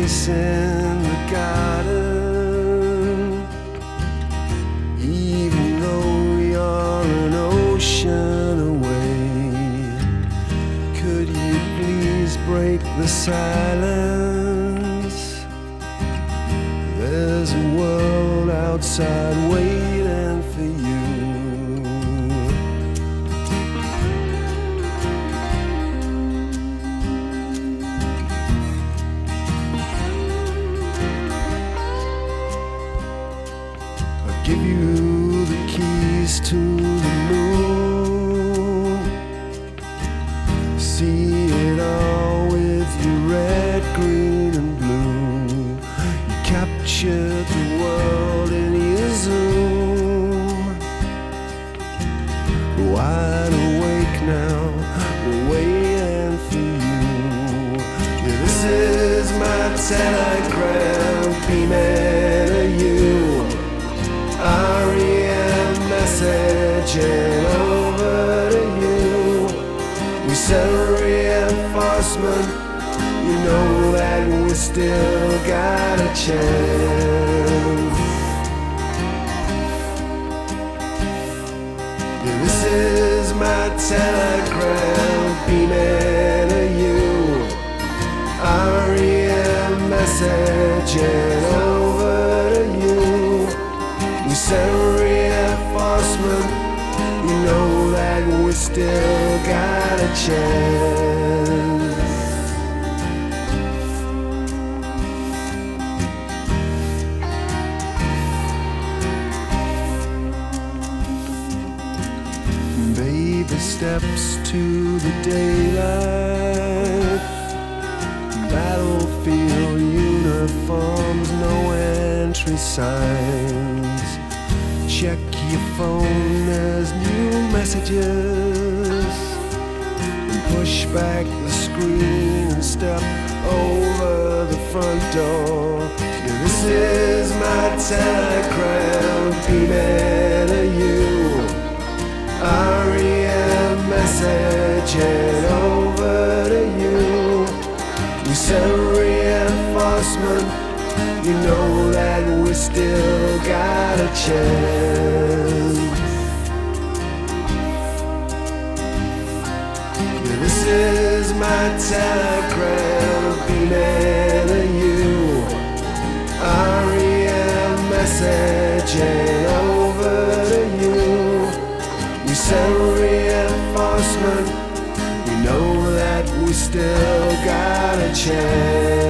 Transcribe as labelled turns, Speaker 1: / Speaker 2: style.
Speaker 1: place in the garden. Even though you're an ocean away, could you please break the silence? There's a world outside waiting for you. I'll give you the keys to the moon. See it all with your red, green, and blue. You captured the world in your zoom. Wide awake now, we're waiting for you. Yeah, this is my telegram beaming at you. REM messaging over to you. We send reinforcement. You know that we still got a chance. Yeah, this is my telegram beaming at you. REM messaging over to you. We send reinforcement. You know that we still got a chance. Baby steps to the daylight. Battlefield uniforms, no entry signs. Check your phone, there's new messages. And push back the screen and step over the front door. Yeah, this is my telegram beaming at you. REM messaging over to you. We send reinforcement. You know that we still got a chance. Yeah, this is my telegram beaming at you. REM messaging over to you. We send reinforcement. We know that we still got a chance.